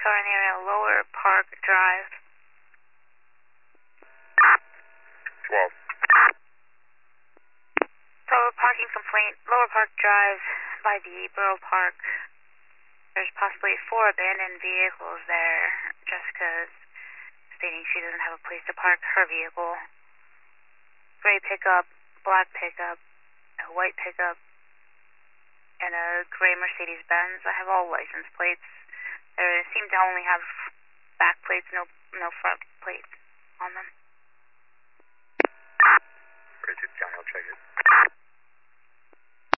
car in the area, Lower Park Drive. 12. So, parking complaint, Lower Park Drive by the Borough Park. There's possibly 4 abandoned vehicles there. Jessica's stating she doesn't have a place to park her vehicle. Gray pickup, black pickup, a white pickup, and a gray Mercedes-Benz. I have all license plates. They seem to only have back plates, no front plates on them. Richard County, I'll check it.